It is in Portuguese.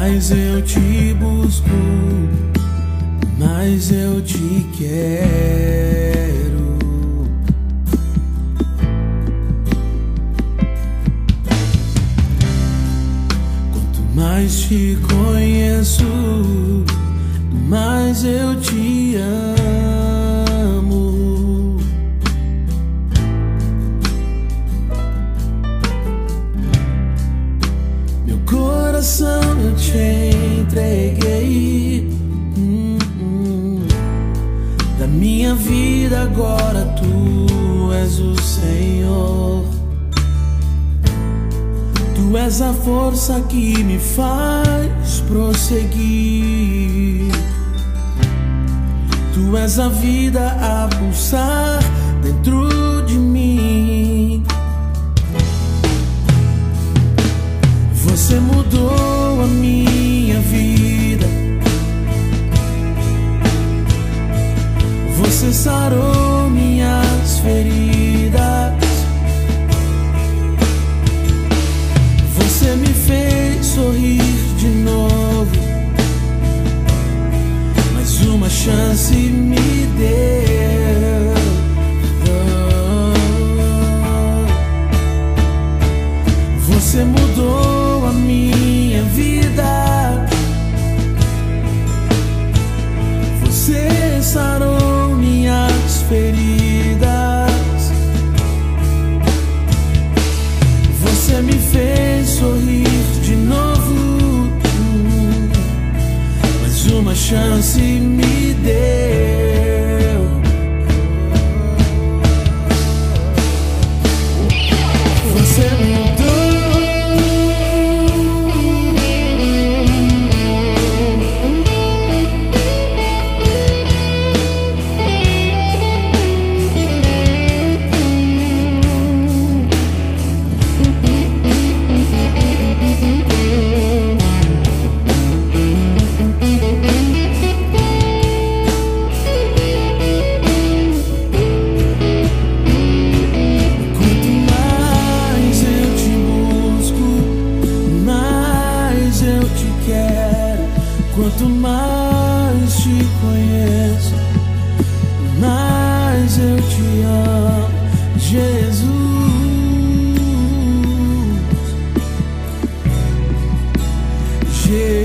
mais eu te busco, mais eu te quero. Quanto mais te conheço, mais eu te amo. Meu coração eu te entreguei. Da minha vida agora tu és o Senhor. Tu és a força que me faz prosseguir. Tu és a vida a pulsar dentro de mim. Você mudou a minha vida. Você sarou minhas feridas. Você me fez sorrir de novo. Mais uma chance me deu. Você mudou a minha vida. Você sarou minhas feridas. Você me fez sorrir de novo. Mais uma chance me deu. Você mudou. Quanto mais te conheço, mais eu te amo, Jesus. Jesus.